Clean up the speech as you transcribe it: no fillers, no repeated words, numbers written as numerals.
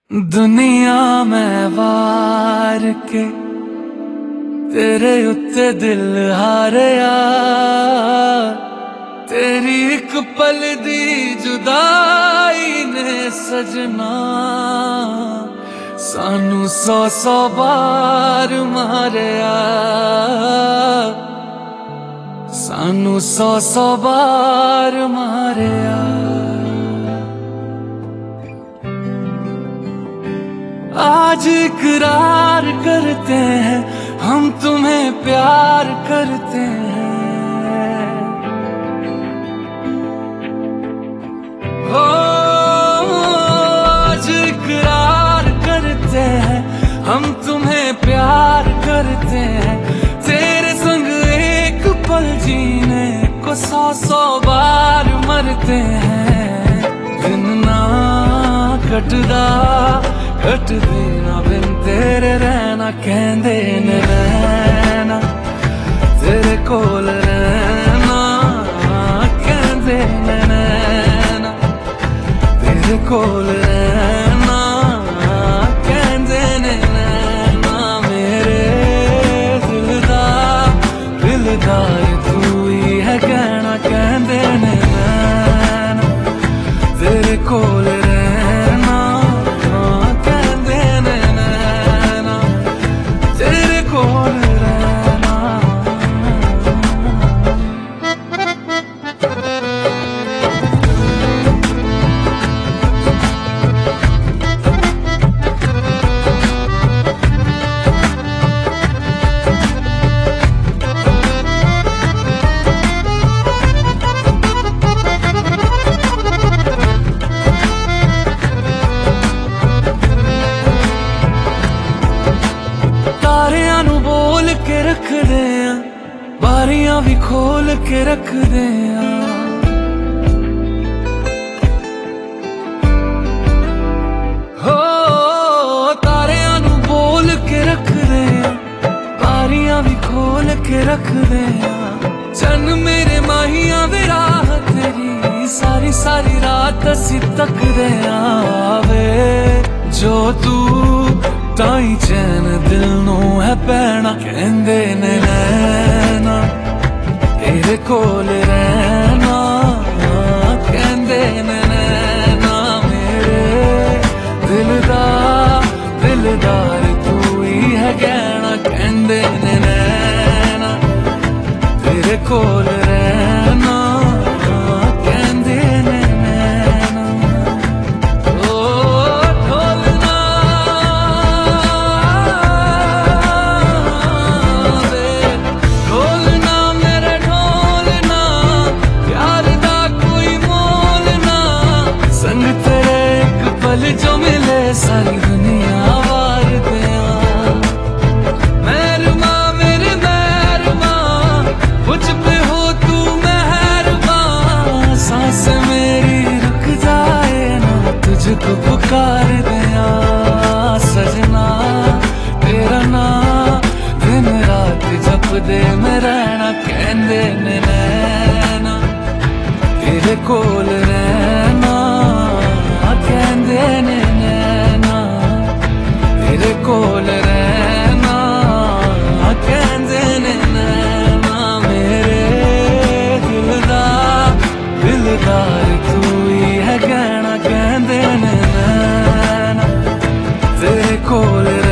दुनिया में वार के तेरे उत्ते दिल हारिया, तेरी एक पल दी जुदाई ने सजना सानू सौ सौ बार मारिया, सानू सौ सौ बार मारिया। आज इकरार करते हैं हम तुम्हें प्यार करते हैं, हो आज इकरार करते हैं हम तुम्हें प्यार करते हैं। तेरे संग एक पल जीने को सौ सौ बार मरते हैं। दिन ना कटदा कट देना बिन तेरे रहना, कहंदे ने रहना तेरे कोल रहना, कहंदे ने रहना तेरे कोल रहना, कहंदे ने रहना। मेरे दिलदार तू ही है कहना, कहंदे ने रहना तेरे कोल रहना, के रख दे बारियां भी खोल के रख दे। हो तारियां नू बोल के रख दे, बारियां भी खोल के रख दे। चन मेरे माहिया वे राह तेरी सारी सारी रात असी तक दे आवे। जो तू ताई चैन दिल नू है पैना, कहंदे ने रहना तेरे कोल रहना, कहंदे ने रहना। मेरे दिलदार तू ही है कहना, कहंदे ने रहना तेरे कोल रहना, कहंदे ने रहना। जो मिले सारी दुनिया वार दिया। मेहरमा मेरे मेहरमा मुझ पे हो तू मेहरबान, सांस मेरी रुक जाए ना तुझको पुकार दिया। सजना तेरा नाम दिन रात जप दे मैं रहना, कहंदे ने रहना तेरे कोल रहना, कहंदे ने रहना तेरे कोल रहना, कहंदे ने रहना। मेरे दिलदार तू ही है कहना, कहंदे ने रहना तेरे कोल।